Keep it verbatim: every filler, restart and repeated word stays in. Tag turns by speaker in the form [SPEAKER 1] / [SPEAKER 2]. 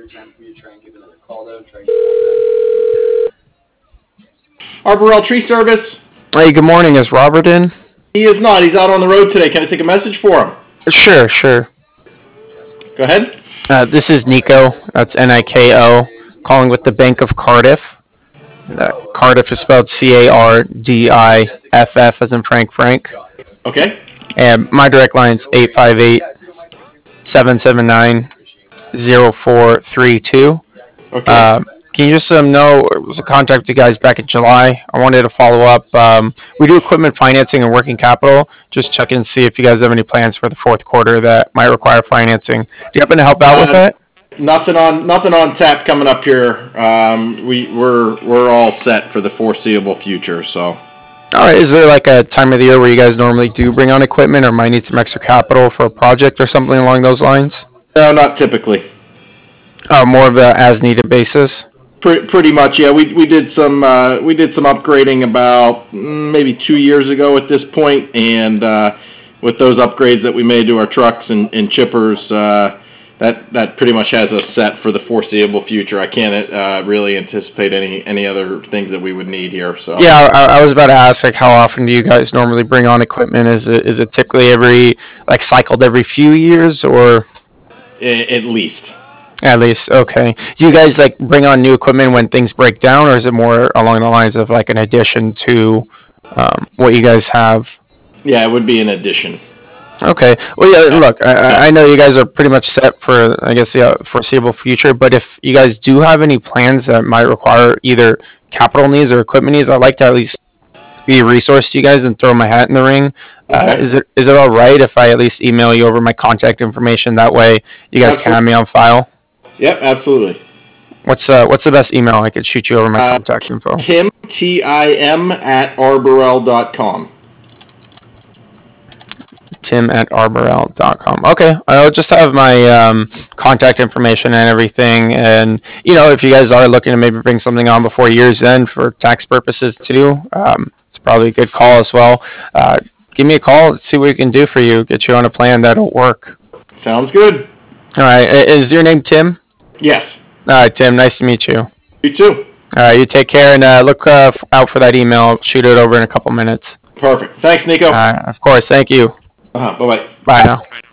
[SPEAKER 1] Arborel Tree Service.
[SPEAKER 2] Hey, good morning. Is Robert in?
[SPEAKER 1] He is not. He's out on the road today. Can I take a message for him?
[SPEAKER 2] Sure, sure.
[SPEAKER 1] Go ahead.
[SPEAKER 2] Uh, this is Nico. That's N I K O. Calling with the Bank of Cardiff. Uh, Cardiff is spelled C A R D I F F as in Frank Frank.
[SPEAKER 1] Okay.
[SPEAKER 2] And my direct line is eight five eight, seven seven nine, zero four three two.
[SPEAKER 1] Okay.
[SPEAKER 2] Uh, can you just um, know, it was a contact with you guys back in July. I wanted to follow up. Um, we do equipment financing and working capital. Just check and see if you guys have any plans for the fourth quarter that might require financing. Do you happen to help out uh, with that?
[SPEAKER 1] Nothing on nothing on tap coming up here. Um, we we're we're all set for the foreseeable future. So.
[SPEAKER 2] All right. Is there like a time of the year where you guys normally do bring on equipment, or might need some extra capital for a project or something along those lines?
[SPEAKER 1] No, not typically.
[SPEAKER 2] Oh, more of a as needed basis.
[SPEAKER 1] Pretty, pretty much, yeah. We we did some uh, we did some upgrading about mm, maybe two years ago at this point, and uh, with those upgrades that we made to our trucks and, and chippers, uh, that that pretty much has us set for the foreseeable future. I can't uh, really anticipate any any other things that we would need here. So
[SPEAKER 2] yeah, I, I was about to ask, like, how often do you guys normally bring on equipment? Is it is it typically every like cycled every few years, or
[SPEAKER 1] at least?
[SPEAKER 2] At least, okay. Do you guys like bring on new equipment when things break down, or is it more along the lines of like an addition to um, what you guys have?
[SPEAKER 1] Yeah, it would be an addition.
[SPEAKER 2] Okay. Well, yeah. Look, I, I know you guys are pretty much set for, I guess, the foreseeable future. But if you guys do have any plans that might require either capital needs or equipment needs, I'd like to at least be a resource to you guys and throw my hat in the ring. Uh, okay. Is it is it all right if I at least email you over my contact information? That way, you guys Absolutely. Can have me on file.
[SPEAKER 1] Yep, absolutely.
[SPEAKER 2] What's uh what's the best email I could shoot you over my uh, contact info?
[SPEAKER 1] Tim T I M at arborel dot com.
[SPEAKER 2] Tim at arborel dot com. Okay, I'll just have my um, contact information and everything, and you know, if you guys are looking to maybe bring something on before year's end for tax purposes too, um, it's probably a good call as well. Uh, give me a call. Let's see what we can do for you. Get you on a plan that'll work.
[SPEAKER 1] Sounds good.
[SPEAKER 2] All right. Is your name Tim?
[SPEAKER 1] Yes.
[SPEAKER 2] All right, Tim. Nice to meet you.
[SPEAKER 1] You too.
[SPEAKER 2] All right. You take care and uh, look uh, out for that email. Shoot it over in a couple minutes.
[SPEAKER 1] Perfect. Thanks, Nico.
[SPEAKER 2] Uh, of course. Thank you.
[SPEAKER 1] Uh-huh. Bye-bye.
[SPEAKER 2] Bye now.